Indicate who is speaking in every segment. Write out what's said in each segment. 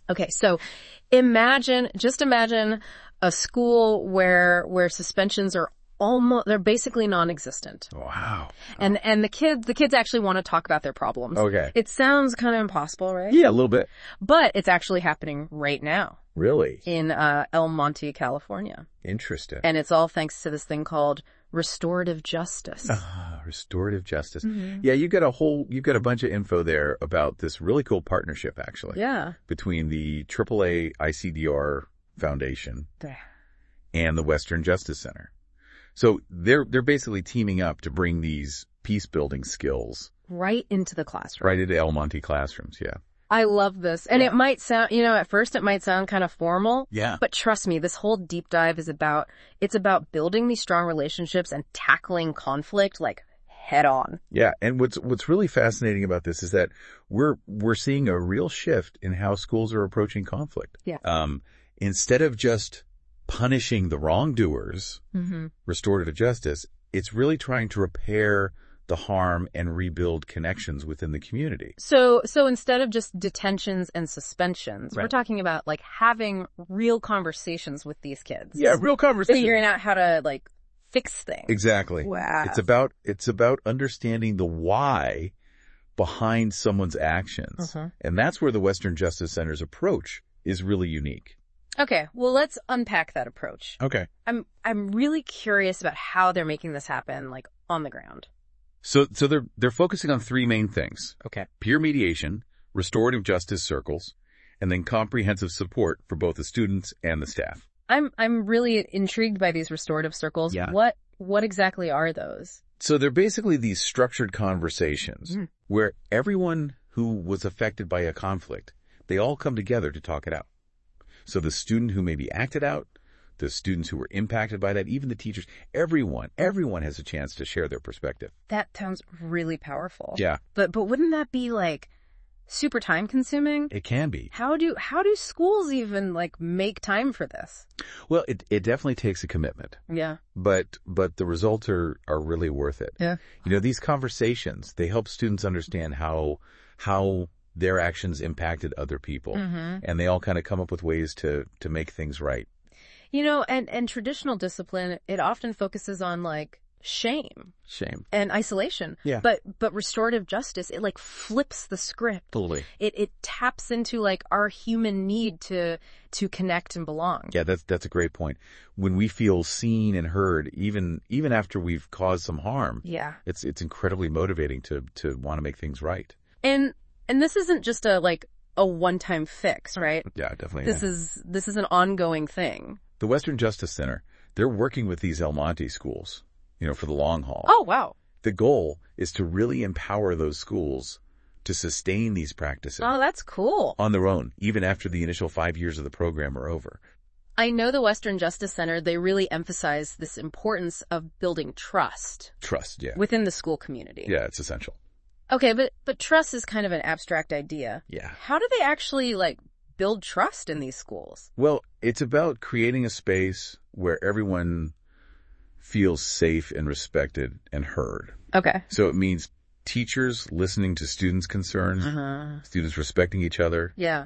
Speaker 1: Okay, so just imagine a school where suspensions are they're basically non-existent.
Speaker 2: Wow.
Speaker 1: And the kids actually want to talk about their problems.
Speaker 2: Okay.
Speaker 1: It sounds kind of impossible, right?
Speaker 2: Yeah, a little bit.
Speaker 1: But it's actually happening right now.
Speaker 2: Really?
Speaker 1: In El Monte, California.
Speaker 2: Interesting.
Speaker 1: And it's all thanks to this thing called restorative justice.
Speaker 2: Restorative justice.
Speaker 1: Mm-hmm.
Speaker 2: Yeah, you've got a bunch of info there about this really cool partnership, actually.
Speaker 1: Yeah.
Speaker 2: Between the AAA ICDR Foundation and the Western Justice Center. So they're basically teaming up to bring these peace building skills
Speaker 1: right into the classroom.
Speaker 2: Right into El Monte classrooms, yeah.
Speaker 1: I love this. And it might sound, at first it might sound kind of formal.
Speaker 2: Yeah.
Speaker 1: But trust me, this whole deep dive is about building these strong relationships and tackling conflict like head on.
Speaker 2: Yeah. And what's really fascinating about this is that we're seeing a real shift in how schools are approaching conflict.
Speaker 1: Yeah.
Speaker 2: Instead of just punishing the wrongdoers, restorative justice, it's really trying to repair the harm and rebuild connections within the community.
Speaker 1: So instead of just detentions and suspensions, we're talking about like having real conversations with these kids.
Speaker 2: Yeah, real conversations.
Speaker 1: Figuring out how to like fix things.
Speaker 2: Exactly.
Speaker 1: Wow.
Speaker 2: It's about understanding the why behind someone's actions. And that's where the Western Justice Center's approach is really unique.
Speaker 1: Okay, well, let's unpack that approach.
Speaker 2: Okay.
Speaker 1: I'm really curious about how they're making this happen, like, on the ground.
Speaker 2: So they're focusing on three main things.
Speaker 1: Okay.
Speaker 2: Peer mediation, restorative justice circles, and then comprehensive support for both the students and the staff.
Speaker 1: I'm really intrigued by these restorative circles.
Speaker 2: Yeah.
Speaker 1: What exactly are those?
Speaker 2: So they're basically these structured conversations where everyone who was affected by a conflict, they all come together to talk it out. So the student who maybe acted out, the students who were impacted by that, even the teachers, everyone has a chance to share their perspective.
Speaker 1: That sounds really powerful.
Speaker 2: Yeah.
Speaker 1: But wouldn't that be like super time consuming?
Speaker 2: It can be.
Speaker 1: How do schools even like make time for this?
Speaker 2: Well, it definitely takes a commitment.
Speaker 1: Yeah.
Speaker 2: But the results are really worth it.
Speaker 1: Yeah.
Speaker 2: These conversations, they help students understand how their actions impacted other people. And they all kind of come up with ways to make things right.
Speaker 1: And traditional discipline, it often focuses on like shame and isolation.
Speaker 2: Yeah.
Speaker 1: But restorative justice, it like flips the script.
Speaker 2: Totally.
Speaker 1: It taps into like our human need to connect and belong.
Speaker 2: Yeah, that's a great point. When we feel seen and heard, even after we've caused some harm.
Speaker 1: Yeah.
Speaker 2: It's incredibly motivating to want to make things right.
Speaker 1: And this isn't just a one-time fix, right?
Speaker 2: Yeah, definitely.
Speaker 1: This is an ongoing thing.
Speaker 2: The Western Justice Center, they're working with these El Monte schools, for the long haul.
Speaker 1: Oh, wow.
Speaker 2: The goal is to really empower those schools to sustain these practices.
Speaker 1: Oh, that's cool.
Speaker 2: On their own, even after the initial 5 years of the program are over.
Speaker 1: I know the Western Justice Center, they really emphasize this importance of building trust.
Speaker 2: Trust, yeah.
Speaker 1: Within the school community.
Speaker 2: Yeah, it's essential.
Speaker 1: Okay, but trust is kind of an abstract idea.
Speaker 2: Yeah.
Speaker 1: How do they actually, build trust in these schools?
Speaker 2: Well, it's about creating a space where everyone feels safe and respected and heard.
Speaker 1: Okay.
Speaker 2: So it means teachers listening to students' concerns, students respecting each other.
Speaker 1: Yeah.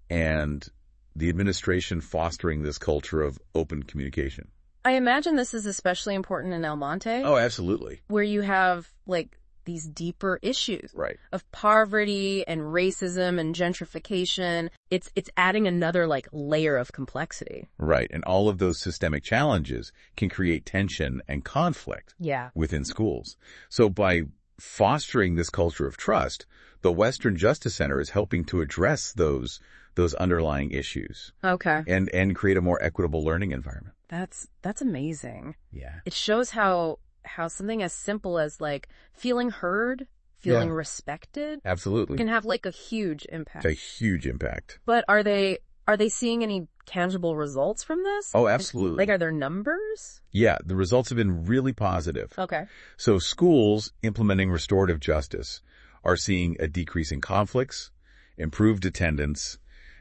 Speaker 2: And the administration fostering this culture of open communication.
Speaker 1: I imagine this is especially important in El Monte.
Speaker 2: Oh, absolutely.
Speaker 1: Where you have, these deeper issues.
Speaker 2: Right.
Speaker 1: Of poverty and racism and gentrification. It's adding another, layer of complexity.
Speaker 2: Right. And all of those systemic challenges can create tension and conflict.
Speaker 1: Yeah.
Speaker 2: Within schools. So by fostering this culture of trust, the Western Justice Center is helping to address those underlying issues.
Speaker 1: Okay.
Speaker 2: And create a more equitable learning environment.
Speaker 1: That's amazing.
Speaker 2: Yeah.
Speaker 1: It shows how something as simple as feeling heard, feeling respected.
Speaker 2: Absolutely.
Speaker 1: Can have a huge impact.
Speaker 2: A huge impact.
Speaker 1: But are they seeing any tangible results from this?
Speaker 2: Oh, absolutely.
Speaker 1: Are there numbers?
Speaker 2: Yeah, the results have been really positive.
Speaker 1: Okay.
Speaker 2: So schools implementing restorative justice are seeing a decrease in conflicts, improved attendance,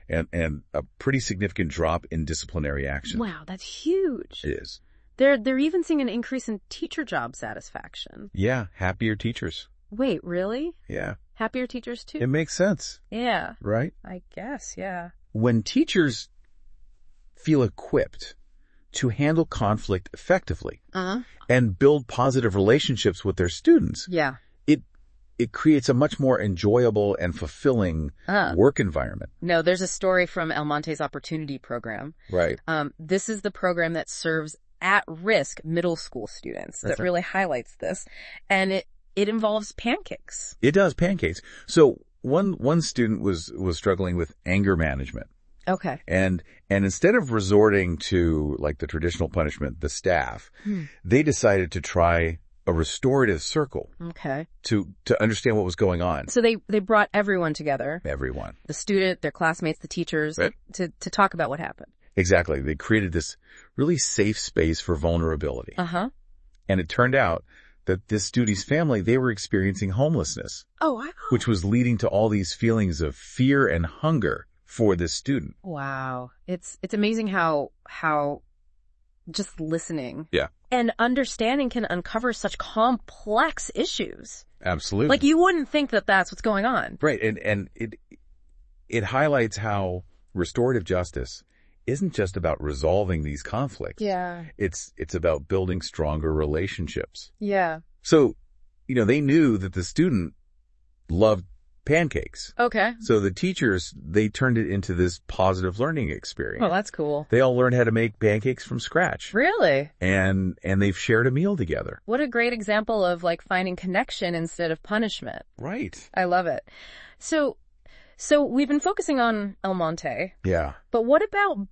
Speaker 2: and a pretty significant drop in disciplinary action.
Speaker 1: Wow, that's huge.
Speaker 2: It is.
Speaker 1: They're even seeing an increase in teacher job satisfaction.
Speaker 2: Yeah, happier teachers.
Speaker 1: Wait, really?
Speaker 2: Yeah.
Speaker 1: Happier teachers too?
Speaker 2: It makes sense.
Speaker 1: Yeah.
Speaker 2: Right?
Speaker 1: I guess, yeah.
Speaker 2: when teachers feel equipped to handle conflict effectively and build positive relationships with their students,
Speaker 1: Yeah.
Speaker 2: it creates a much more enjoyable and fulfilling work environment.
Speaker 1: No, there's a story from El Monte's Opportunity Program.
Speaker 2: Right.
Speaker 1: This is the program that serves at-risk middle school students that really highlights this. And it involves pancakes.
Speaker 2: It does, pancakes. So one student was struggling with anger management.
Speaker 1: Okay.
Speaker 2: And instead of resorting to like the traditional punishment, the staff, they decided to try a restorative circle.
Speaker 1: Okay.
Speaker 2: To understand what was going on.
Speaker 1: So they brought everyone together.
Speaker 2: Everyone.
Speaker 1: The student, their classmates, the teachers,
Speaker 2: Right.
Speaker 1: to talk about what happened.
Speaker 2: Exactly. They created this really safe space for vulnerability.
Speaker 1: Uh-huh.
Speaker 2: And it turned out that this student's family, they were experiencing homelessness,
Speaker 1: Oh, wow.
Speaker 2: which was leading to all these feelings of fear and hunger for this student.
Speaker 1: Wow. It's amazing how just listening
Speaker 2: Yeah.
Speaker 1: and understanding can uncover such complex issues.
Speaker 2: Absolutely.
Speaker 1: Like you wouldn't think that that's what's going on.
Speaker 2: Right. And it highlights how restorative justice isn't just about resolving these conflicts.
Speaker 1: Yeah.
Speaker 2: It's about building stronger relationships.
Speaker 1: Yeah.
Speaker 2: So, they knew that the student loved pancakes.
Speaker 1: Okay.
Speaker 2: So the teachers, they turned it into this positive learning experience.
Speaker 1: Oh, that's cool.
Speaker 2: They all learned how to make pancakes from scratch.
Speaker 1: Really?
Speaker 2: And they've shared a meal together.
Speaker 1: What a great example of like finding connection instead of punishment.
Speaker 2: Right.
Speaker 1: I love it. So we've been focusing on El Monte,
Speaker 2: Yeah.
Speaker 1: but what about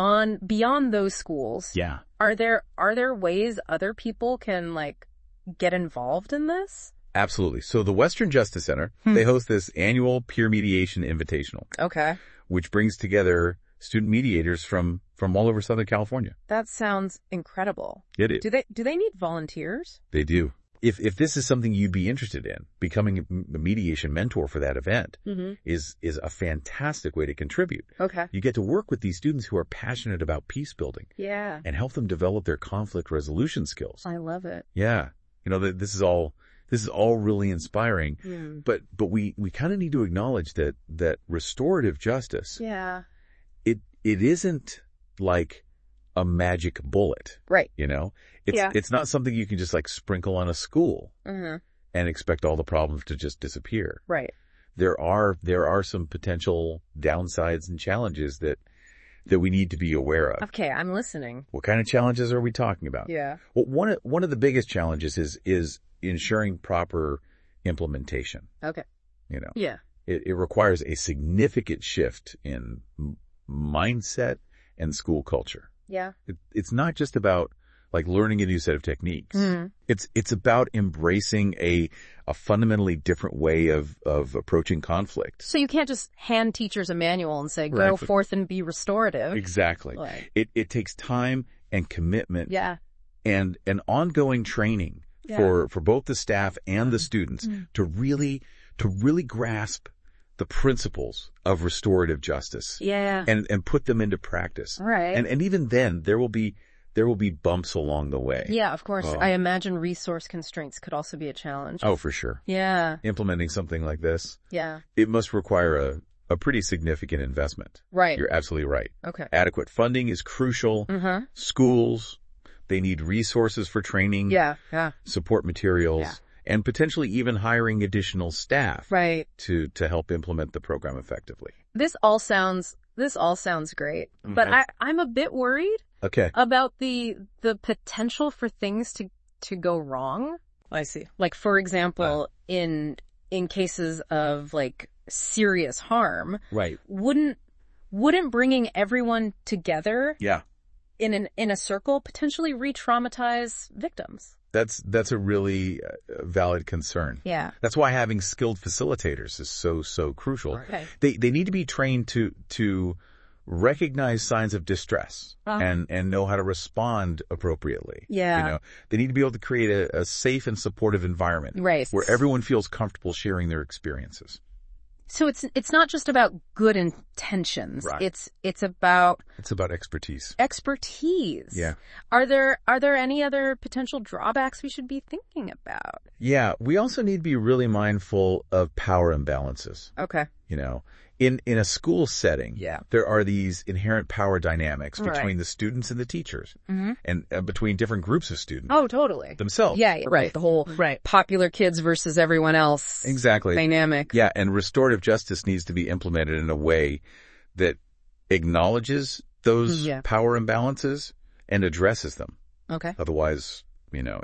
Speaker 1: beyond those schools?
Speaker 2: Yeah.
Speaker 1: Are there ways other people can like get involved in this?
Speaker 2: Absolutely. So the Western Justice Center, they host this annual peer mediation invitational,
Speaker 1: Okay.
Speaker 2: which brings together student mediators from all over Southern California.
Speaker 1: That sounds incredible.
Speaker 2: It is.
Speaker 1: Do they need volunteers?
Speaker 2: They do. If this is something you'd be interested in, becoming a mediation mentor for that event is a fantastic way to contribute.
Speaker 1: Okay.
Speaker 2: You get to work with these students who are passionate about peace building
Speaker 1: Yeah.
Speaker 2: and help them develop their conflict resolution skills.
Speaker 1: I love it.
Speaker 2: Yeah. This is all really inspiring, but we kind of need to acknowledge that restorative justice,
Speaker 1: Yeah.
Speaker 2: it isn't like a magic bullet,
Speaker 1: Right.
Speaker 2: It's not something you can just like sprinkle on a school
Speaker 1: Mm-hmm.
Speaker 2: and expect all the problems to just disappear.
Speaker 1: Right.
Speaker 2: There are some potential downsides and challenges that we need to be aware of.
Speaker 1: Okay. I'm listening.
Speaker 2: What kind of challenges are we talking about?
Speaker 1: Yeah.
Speaker 2: Well, one of the biggest challenges is ensuring proper implementation.
Speaker 1: Okay. Yeah.
Speaker 2: It requires a significant shift in mindset and school culture.
Speaker 1: Yeah.
Speaker 2: It's not just about like learning a new set of techniques.
Speaker 1: Mm-hmm.
Speaker 2: It's about embracing a fundamentally different way of approaching conflict.
Speaker 1: So you can't just hand teachers a manual and say, go
Speaker 2: Right.
Speaker 1: forth and be restorative.
Speaker 2: Exactly.
Speaker 1: Right.
Speaker 2: It takes time and commitment
Speaker 1: Yeah.
Speaker 2: and an ongoing training
Speaker 1: Yeah.
Speaker 2: for both the staff and the students to really grasp the principles of restorative justice
Speaker 1: Yeah.
Speaker 2: and put them into practice.
Speaker 1: Right.
Speaker 2: And even then there will be bumps along the way.
Speaker 1: Yeah, of course.
Speaker 2: Oh.
Speaker 1: I imagine resource constraints could also be a challenge.
Speaker 2: Oh, for sure.
Speaker 1: Yeah.
Speaker 2: Implementing something like this,
Speaker 1: Yeah.
Speaker 2: it must require a pretty significant investment.
Speaker 1: Right.
Speaker 2: You're absolutely right.
Speaker 1: Okay.
Speaker 2: Adequate funding is crucial.
Speaker 1: Mm-hmm.
Speaker 2: Schools, they need resources for training,
Speaker 1: Yeah. Yeah.
Speaker 2: support materials,
Speaker 1: Yeah.
Speaker 2: and potentially even hiring additional staff
Speaker 1: Right.
Speaker 2: to help implement the program effectively.
Speaker 1: This all sounds great, but
Speaker 2: Okay.
Speaker 1: I'm a bit worried
Speaker 2: Okay.
Speaker 1: about the potential for things to go wrong. I see. Like, for example, in cases of like serious harm,
Speaker 2: Right.
Speaker 1: wouldn't bringing everyone together
Speaker 2: Yeah.
Speaker 1: in a circle potentially re-traumatize victims?
Speaker 2: That's a really valid concern.
Speaker 1: Yeah.
Speaker 2: That's why having skilled facilitators is so crucial.
Speaker 1: Okay.
Speaker 2: They need to be trained to recognize signs of distress and know how to respond appropriately.
Speaker 1: Yeah.
Speaker 2: They need to be able to create a safe and supportive environment
Speaker 1: Right.
Speaker 2: where everyone feels comfortable sharing their experiences.
Speaker 1: So it's not just about good intentions.
Speaker 2: Right.
Speaker 1: It's about
Speaker 2: It's about expertise.
Speaker 1: expertise.
Speaker 2: Yeah.
Speaker 1: Are there any other potential drawbacks we should be thinking about?
Speaker 2: Yeah. We also need to be really mindful of power imbalances.
Speaker 1: Okay.
Speaker 2: You know, in a school setting, there are these inherent power dynamics between the students and the teachers, and between different groups of students.
Speaker 1: Oh, totally.
Speaker 2: Themselves.
Speaker 1: Yeah, right. The whole popular kids versus everyone else.
Speaker 2: Exactly.
Speaker 1: Dynamic.
Speaker 2: Yeah, and restorative justice needs to be implemented in a way that acknowledges those power imbalances and addresses them.
Speaker 1: Okay.
Speaker 2: Otherwise, you know,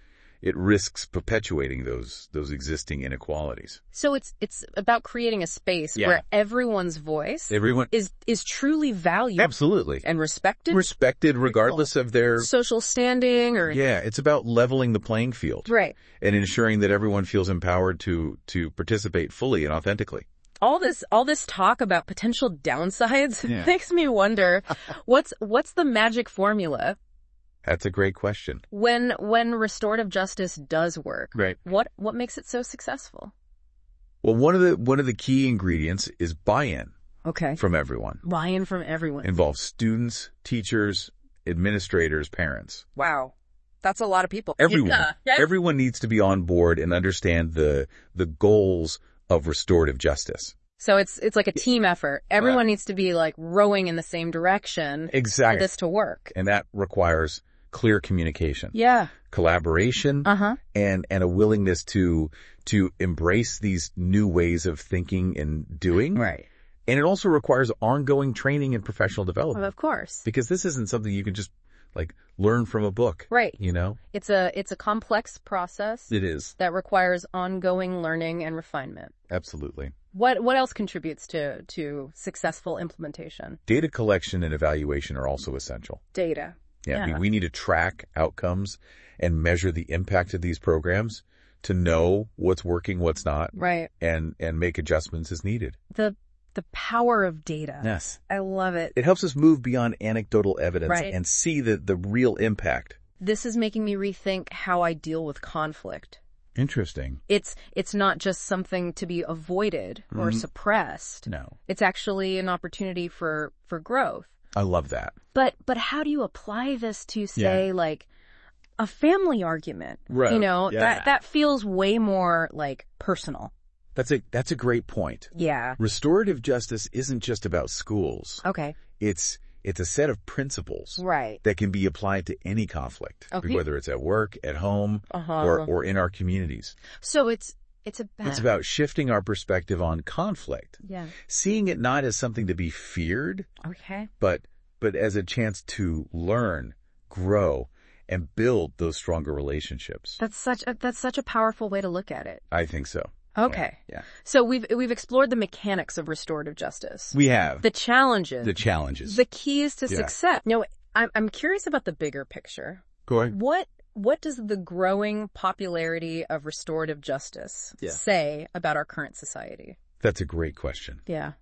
Speaker 2: it risks perpetuating those existing inequalities.
Speaker 1: So it's about creating a space where everyone's voice is truly valued.
Speaker 2: Absolutely.
Speaker 1: And respected.
Speaker 2: Respected regardless of their
Speaker 1: social standing or...
Speaker 2: Yeah, it's about leveling the playing field.
Speaker 1: Right.
Speaker 2: And ensuring that everyone feels empowered to participate fully and authentically.
Speaker 1: All this talk about potential downsides makes me wonder, what's the magic formula?
Speaker 2: That's a great question.
Speaker 1: When restorative justice does work,
Speaker 2: right?
Speaker 1: What makes it so successful?
Speaker 2: Well, one of the key ingredients is buy-in.
Speaker 1: Okay.
Speaker 2: From everyone.
Speaker 1: Buy-in from everyone.
Speaker 2: Involves students, teachers, administrators, parents.
Speaker 1: Wow. That's a lot of people.
Speaker 2: Everyone.
Speaker 1: Yeah.
Speaker 2: Everyone needs to be on board and understand the goals of restorative justice.
Speaker 1: So it's like a team effort. Everyone needs to be like rowing in the same direction.
Speaker 2: Exactly.
Speaker 1: For this to work.
Speaker 2: And that requires clear communication.
Speaker 1: Yeah.
Speaker 2: Collaboration. And a willingness to embrace these new ways of thinking and doing.
Speaker 1: Right.
Speaker 2: And it also requires ongoing training and professional development.
Speaker 1: Of course.
Speaker 2: Because this isn't something you can just like learn from a book.
Speaker 1: Right.
Speaker 2: You know?
Speaker 1: It's a complex process.
Speaker 2: It is.
Speaker 1: That requires ongoing learning and refinement.
Speaker 2: Absolutely.
Speaker 1: What else contributes to successful implementation?
Speaker 2: Data collection and evaluation are also essential.
Speaker 1: Data.
Speaker 2: Yeah. I mean, we need to track outcomes and measure the impact of these programs to know what's working, what's not.
Speaker 1: Right.
Speaker 2: And make adjustments as needed.
Speaker 1: The power of data.
Speaker 2: Yes.
Speaker 1: I love it.
Speaker 2: It helps us move beyond anecdotal evidence and see the real impact.
Speaker 1: This is making me rethink how I deal with conflict.
Speaker 2: Interesting.
Speaker 1: It's not just something to be avoided or suppressed.
Speaker 2: No.
Speaker 1: It's actually an opportunity for growth.
Speaker 2: I love that.
Speaker 1: But how do you apply this to, say, like a family argument?
Speaker 2: Right.
Speaker 1: You know, that feels way more like personal.
Speaker 2: That's a great point.
Speaker 1: Yeah.
Speaker 2: Restorative justice isn't just about schools.
Speaker 1: Okay.
Speaker 2: It's a set of principles
Speaker 1: that
Speaker 2: can be applied to any conflict, whether it's at work, at home, or in our communities.
Speaker 1: So it's
Speaker 2: about shifting our perspective on conflict.
Speaker 1: Yeah.
Speaker 2: Seeing it not as something to be feared, but as a chance to learn, grow, and build those stronger relationships.
Speaker 1: That's such a powerful way to look at it.
Speaker 2: I think so.
Speaker 1: Okay.
Speaker 2: Yeah.
Speaker 1: So we've explored the mechanics of restorative justice.
Speaker 2: We have.
Speaker 1: The challenges.
Speaker 2: The
Speaker 1: keys to success. No, I'm curious about the bigger picture.
Speaker 2: Go ahead.
Speaker 1: What does the growing popularity of restorative justice say about our current society?
Speaker 2: That's a great question.
Speaker 1: Yeah.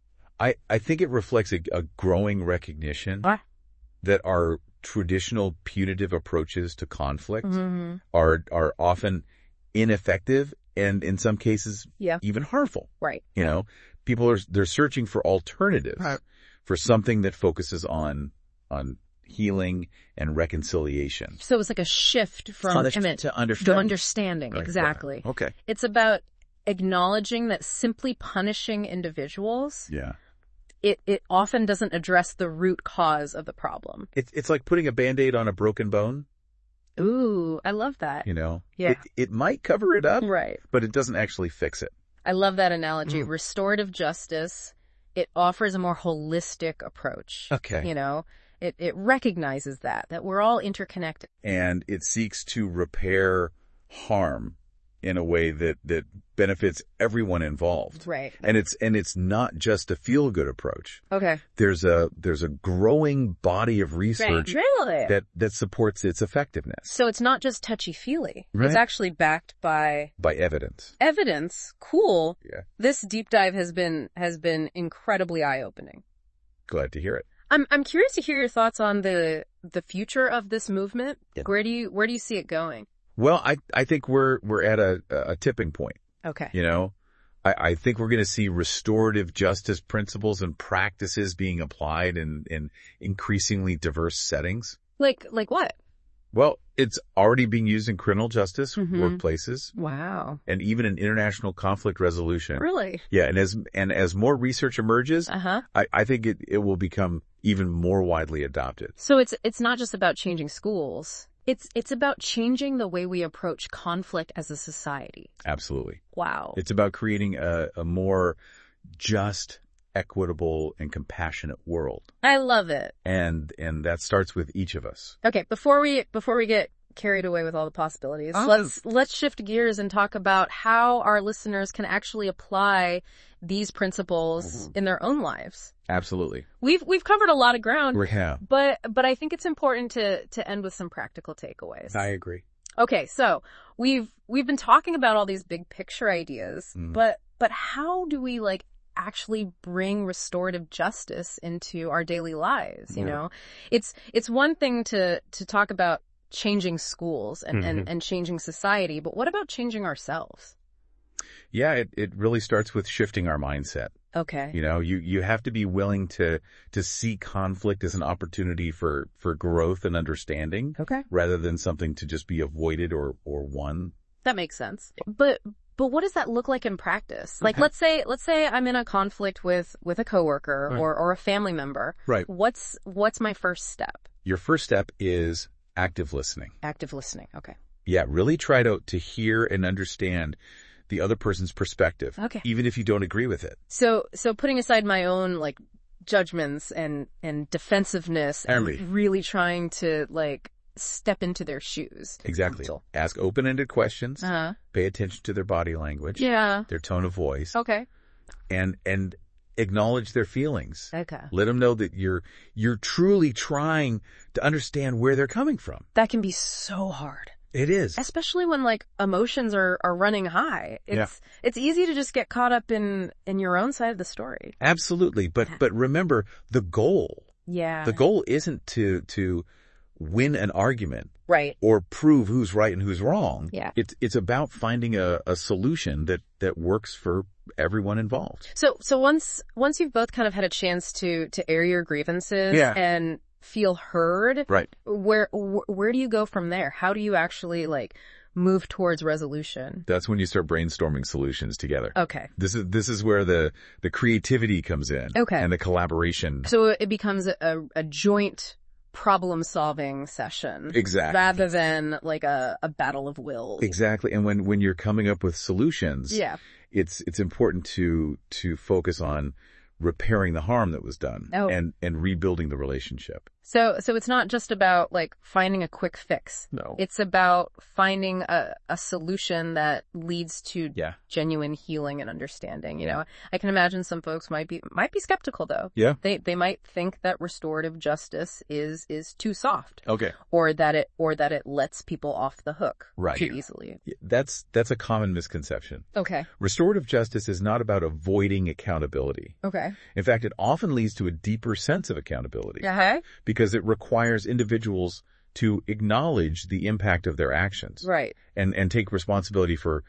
Speaker 2: I think it reflects a growing recognition that our traditional punitive approaches to conflict are often ineffective and in some cases even harmful.
Speaker 1: Right.
Speaker 2: You know, people they're searching for alternatives, for something that focuses on healing and reconciliation.
Speaker 1: So it's like a shift from
Speaker 2: to
Speaker 1: understanding. Exactly.
Speaker 2: Right. Okay.
Speaker 1: It's about acknowledging that simply punishing individuals it often doesn't address the root cause of the problem.
Speaker 2: It's like putting a Band-Aid on a broken bone.
Speaker 1: Ooh, I love that.
Speaker 2: You know?
Speaker 1: Yeah.
Speaker 2: It might cover it up.
Speaker 1: Right.
Speaker 2: But it doesn't actually fix it.
Speaker 1: I love that analogy. Restorative justice, it offers a more holistic approach.
Speaker 2: Okay.
Speaker 1: You know? It recognizes that we're all interconnected.
Speaker 2: And it seeks to repair harm in a way that benefits everyone involved.
Speaker 1: Right.
Speaker 2: And it's not just a feel-good approach.
Speaker 1: Okay.
Speaker 2: There's a growing body of research that supports its effectiveness.
Speaker 1: So it's not just touchy-feely.
Speaker 2: Right.
Speaker 1: It's actually backed by
Speaker 2: evidence.
Speaker 1: Evidence. Cool.
Speaker 2: Yeah.
Speaker 1: This deep dive has been incredibly eye-opening.
Speaker 2: Glad to hear it.
Speaker 1: I'm curious to hear your thoughts on the future of this movement.
Speaker 2: Yeah.
Speaker 1: Where do you see it going?
Speaker 2: Well, I think we're at a tipping point.
Speaker 1: Okay.
Speaker 2: You know, I think we're going to see restorative justice principles and practices being applied in increasingly diverse settings.
Speaker 1: Like what?
Speaker 2: Well, it's already being used in criminal justice, workplaces,
Speaker 1: Wow.
Speaker 2: and even in international conflict resolution.
Speaker 1: Really?
Speaker 2: Yeah, and as more research emerges, I think it will become even more widely adopted.
Speaker 1: So it's not just about changing schools. It's about changing the way we approach conflict as a society.
Speaker 2: Absolutely.
Speaker 1: Wow.
Speaker 2: It's about creating a more just, equitable, and compassionate world.
Speaker 1: I love it.
Speaker 2: And that starts with each of us.
Speaker 1: Okay, before we get carried away with all the possibilities, let's shift gears and talk about how our listeners can actually apply these principles in their own lives.
Speaker 2: Absolutely.
Speaker 1: We've covered a lot of ground.
Speaker 2: We have.
Speaker 1: But I think it's important to end with some practical takeaways.
Speaker 2: I agree.
Speaker 1: Okay, so we've been talking about all these big picture ideas, but how do we actually bring restorative justice into our daily lives? You know, it's one thing to talk about changing schools and changing society, but what about changing ourselves?
Speaker 2: Yeah, it really starts with shifting our mindset.
Speaker 1: Okay.
Speaker 2: You know, you have to be willing to see conflict as an opportunity for growth and understanding.
Speaker 1: Okay.
Speaker 2: Rather than something to just be avoided or won.
Speaker 1: That makes sense. But what does that look like in practice? Like, let's say I'm in a conflict with a coworker or a family member.
Speaker 2: Right.
Speaker 1: What's my first step?
Speaker 2: Your first step is active listening.
Speaker 1: Active listening. Okay.
Speaker 2: Yeah, really try to hear and understand the other person's perspective.
Speaker 1: Okay.
Speaker 2: Even if you don't agree with it.
Speaker 1: So putting aside my own judgments and defensiveness and really trying to step into their shoes.
Speaker 2: Exactly. Ask open-ended questions. Pay attention to their body language.
Speaker 1: Yeah.
Speaker 2: Their tone of voice.
Speaker 1: Okay.
Speaker 2: And acknowledge their feelings.
Speaker 1: Okay.
Speaker 2: Let them know that you're truly trying to understand where they're coming from.
Speaker 1: That can be so hard.
Speaker 2: It is.
Speaker 1: Especially when emotions are running high. It's easy to just get caught up in your own side of the story.
Speaker 2: Absolutely. But remember the goal.
Speaker 1: Yeah.
Speaker 2: The goal isn't to win an argument.
Speaker 1: Right.
Speaker 2: Or prove who's right and who's wrong.
Speaker 1: Yeah.
Speaker 2: It's about finding a solution that works for everyone involved.
Speaker 1: So once you've both kind of had a chance to air your grievances and feel heard,
Speaker 2: right?
Speaker 1: Where do you go from there? How do you actually move towards resolution?
Speaker 2: That's when you start brainstorming solutions together.
Speaker 1: Okay.
Speaker 2: This is where the creativity comes in.
Speaker 1: Okay.
Speaker 2: And the collaboration.
Speaker 1: So it becomes a joint problem-solving session.
Speaker 2: Exactly.
Speaker 1: Rather than a battle of wills.
Speaker 2: Exactly. And when you're coming up with solutions, it's important to focus on repairing the harm that was done and rebuilding the relationship.
Speaker 1: So it's not just about finding a quick fix.
Speaker 2: No.
Speaker 1: It's about finding a solution that leads to genuine healing and understanding. You know, I can imagine some folks might be skeptical though.
Speaker 2: Yeah.
Speaker 1: They might think that restorative justice is too soft.
Speaker 2: Okay.
Speaker 1: Or that it lets people off the hook too easily.
Speaker 2: That's a common misconception.
Speaker 1: Okay.
Speaker 2: Restorative justice is not about avoiding accountability.
Speaker 1: Okay.
Speaker 2: In fact, it often leads to a deeper sense of accountability. Because it requires individuals to acknowledge the impact of their actions.
Speaker 1: Right.
Speaker 2: And take responsibility for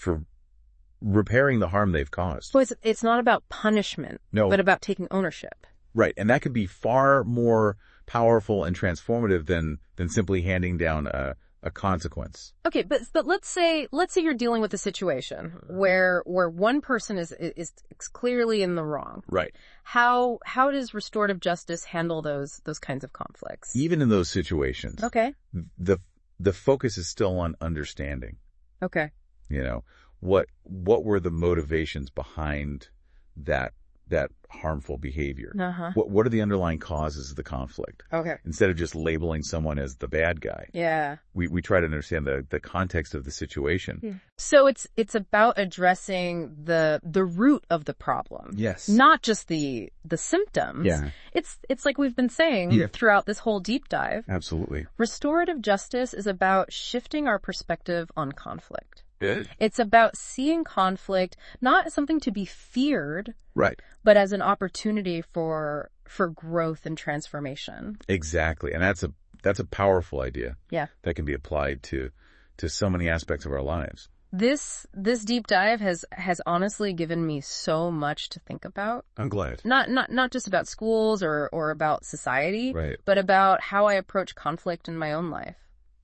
Speaker 2: repairing the harm they've caused.
Speaker 1: So it's not about punishment, but about taking ownership.
Speaker 2: Right. And that can be far more powerful and transformative than simply handing down a consequence. Okay,
Speaker 1: but let's say you're dealing with a situation where one person is clearly in the wrong.
Speaker 2: Right.
Speaker 1: How does restorative justice handle those kinds of conflicts?
Speaker 2: Even in those situations.
Speaker 1: Okay.
Speaker 2: The focus is still on understanding.
Speaker 1: Okay.
Speaker 2: You know, what were the motivations behind that harmful behavior? What are the underlying causes of the conflict?
Speaker 1: Okay.
Speaker 2: Instead of just labeling someone as the bad guy.
Speaker 1: Yeah.
Speaker 2: We try to understand the context of the situation.
Speaker 1: Yeah. So it's about addressing the root of the problem.
Speaker 2: Yes.
Speaker 1: Not just the symptoms.
Speaker 2: Yeah.
Speaker 1: It's like we've been saying throughout this whole deep dive.
Speaker 2: Absolutely.
Speaker 1: Restorative justice is about shifting our perspective on conflict.
Speaker 2: Good.
Speaker 1: It's about seeing conflict not as something to be feared,
Speaker 2: right,
Speaker 1: but as an opportunity for growth and transformation.
Speaker 2: Exactly. And that's a powerful idea.
Speaker 1: Yeah.
Speaker 2: That can be applied to so many aspects of our lives.
Speaker 1: This deep dive has honestly given me so much to think about.
Speaker 2: I'm glad.
Speaker 1: Not just about schools or about society,
Speaker 2: right,
Speaker 1: but about how I approach conflict in my own life.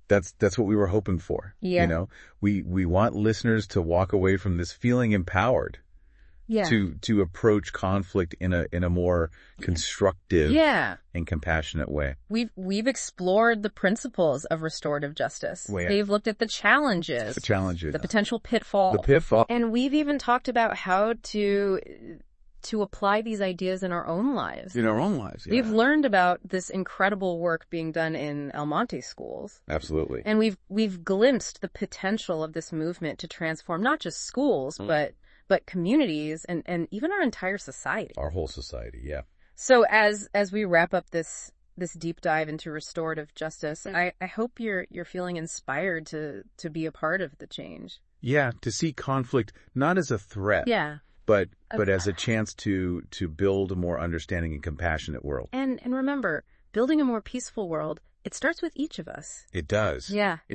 Speaker 2: That's what we were hoping for.
Speaker 1: Yeah.
Speaker 2: You know, we want listeners to walk away from this feeling empowered.
Speaker 1: Yeah.
Speaker 2: To approach conflict in a more constructive and compassionate way.
Speaker 1: We've explored the principles of restorative justice.
Speaker 2: Well, yeah.
Speaker 1: They've looked at the challenges,
Speaker 2: The
Speaker 1: potential pitfall. And we've even talked about how to apply these ideas in our own lives.
Speaker 2: In our own lives, yeah.
Speaker 1: We've learned about this incredible work being done in El Monte schools.
Speaker 2: Absolutely.
Speaker 1: And we've glimpsed the potential of this movement to transform not just schools, but communities and even our entire society.
Speaker 2: Our whole society, yeah.
Speaker 1: So as we wrap up this deep dive into restorative justice, I hope you're feeling inspired to be a part of the change.
Speaker 2: Yeah, to see conflict not as a threat.
Speaker 1: Yeah.
Speaker 2: But as a chance to build a more understanding and compassionate world.
Speaker 1: And remember, building a more peaceful world, it starts with each of us.
Speaker 2: It does.
Speaker 1: Yeah.